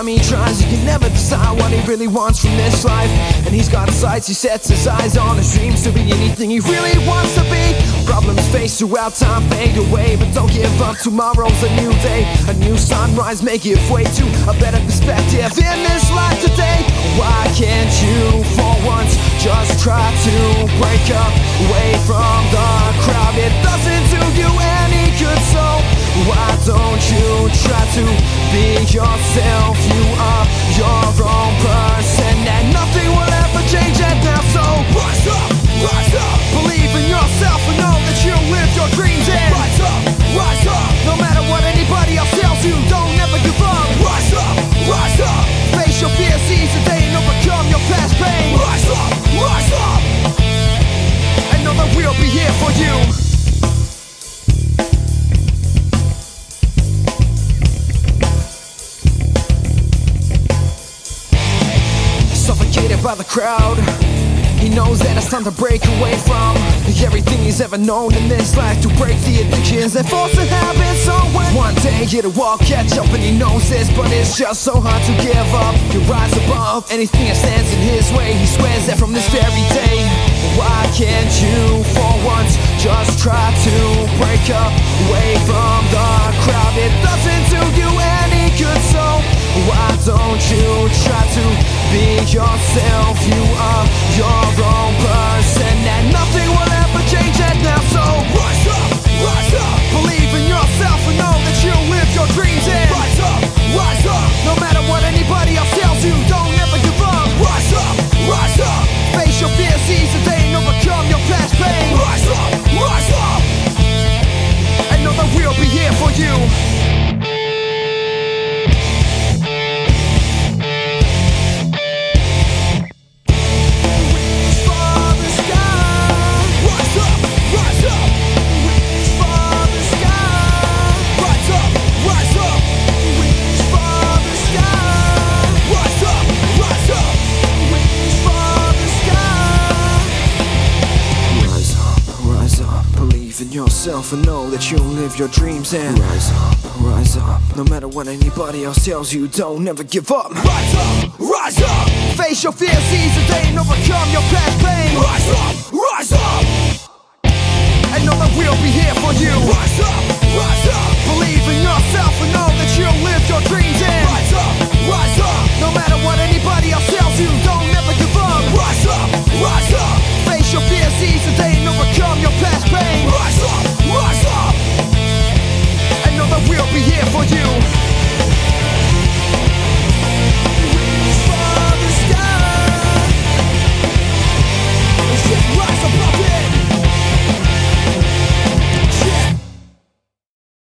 time he tries, he can never decide what he really wants from this life. And he's got sights, he sets his eyes on his dreams to be anything he really wants to be. Problems faced throughout time fade away, but don't give up, tomorrow's a new day. A new sunrise, may give way to a better perspective in this life today. Why can't you for once just try to break up away from the crowd? It doesn't do you any good, so why don't you try to be yourself? You are your own person and nothing will ever change it now. So rise up, believe in yourself and know that you'll live your dreams in. Rise up, no matter what anybody else tells you, don't never give up. Rise up, face your fears, seize the day and overcome your past pain. Rise up, and know that we'll be here for you. Suffocated by the crowd, he knows that it's time to break away from everything he's ever known in this life, to break the addictions that force the habits. So when one day it'll all catch up and he knows this, but it's just so hard to give up. He rise above anything that stands in his way. He swears that from this very day. Why can't you for once just try to break up away from the crowd? It doesn't do you any good, so why don't you try to be yourself? You are your own person and nothing will ever change that now. So rise up, believe in yourself and know that you'll live your dreams in. Rise up, no matter what anybody else tells you, don't ever give up. Rise up, face your fears, seize the day and overcome your past pain. Rise up, and know that we'll be here for you. Yourself and know that you'll live your dreams and rise up, no matter what anybody else tells you, don't never give up. Rise up, face your fears, seize the day and overcome your past pain. Rise up.